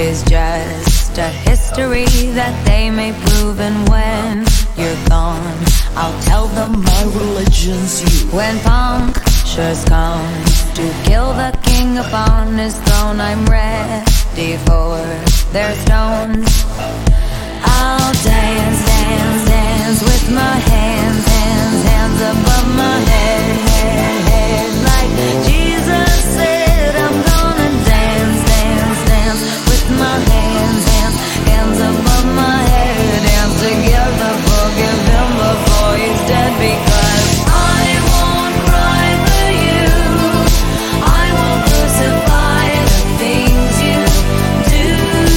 is just a history that they may prove. And when you're gone, I'll tell them my religion's you. When punctures come to kill the king upon his throne, I'm ready for their stones. I'll dance, dance, dance with my hands, hands, hands above my head, head, head. Like Jesus said, I'm gonna dance, dance, dance with my hands, hands, hands above my head. Dance together, forgive him before he's dead, because I won't cry for you. I won't crucify the things you do.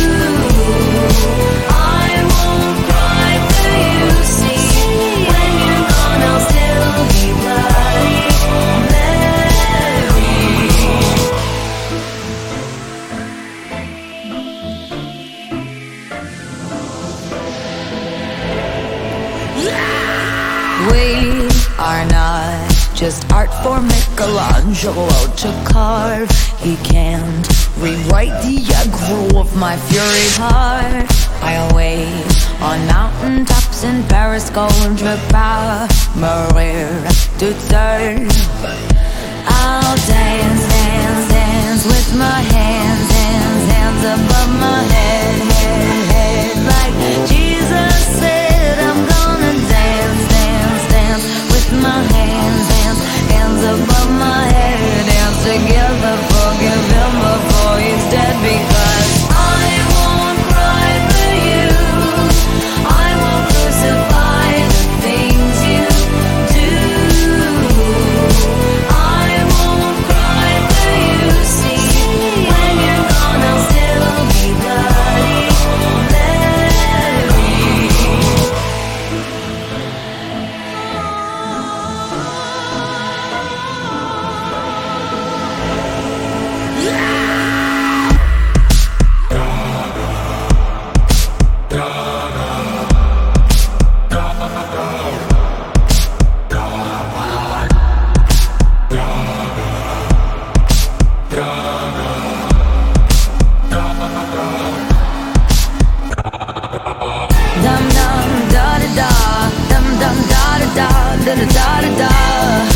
I won't cry for you. See, when you're gone, I'll still be bloody Mary. We are not just art for Michelangelo to carve. He can't rewrite the aggro of my fury heart. I'll wait on mountaintops in Paris, contre pas mourir toute seule. I'll dance, dance, dance with my hands, hands, hands above my head, head, head. Like Jesus said, I'm gonna dance, dance, dance with my hands, hands, hands above my head. Dance together, forgive him before he's dead, because I won't cry for you. I won't crucify the things you do. I won't cry for you. See, when you're gone, I'll still be bloody Mary. Dum dum da da da, dum dum da da da da da da da.